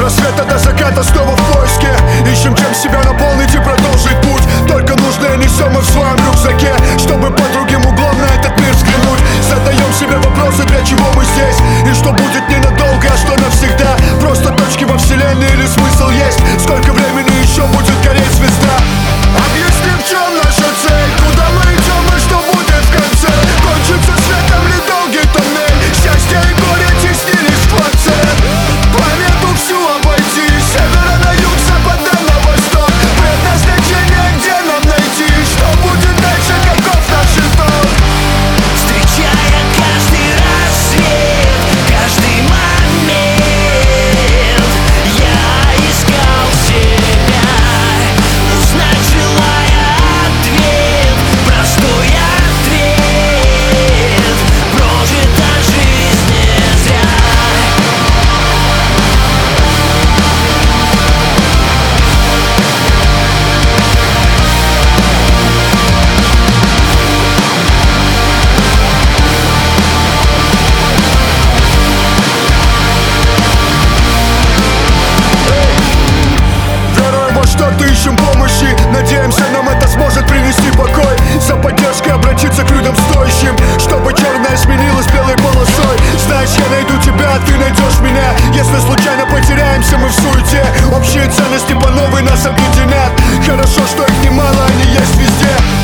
рассвета до заката снова в поиске. Ищем, чем себя наполнить и продолжить путь. Только нужное несем мы в своем рюкзаке, чтобы под другим углом на этот мир взглянуть. Задаем себе вопросы, для чего мы здесь, и что будет ненадолго, а что навсегда. Просто точки во вселенной или смысл есть? Сколько времени еще будет гореть звезда? Объясни, в чем наша цель, куда мы идем и что будет в конце. Кончится светом ли долгий туннель? Счастье и горе теснились в дворце. Планету всю обойти, с севера на юг, с запада на восток. Предназначение, где нам найти? Что будет дальше, каков наш итог? Встречая каждый рассвет, каждый момент, я искал себя, узнать желая ответ, простой ответ. Прожита жизнь не зря. Веруем во что-то, ищем помощи. Надеемся, нам это сможет принести покой. За поддержкой обратиться к людям стоящим, чтобы черное сменилось белой полосой. Знаешь, я найду тебя, а ты найдешь меня. Если случайно потеряемся мы в суете, общие ценности по новой нас объединят. Хорошо, что их немало, они есть везде.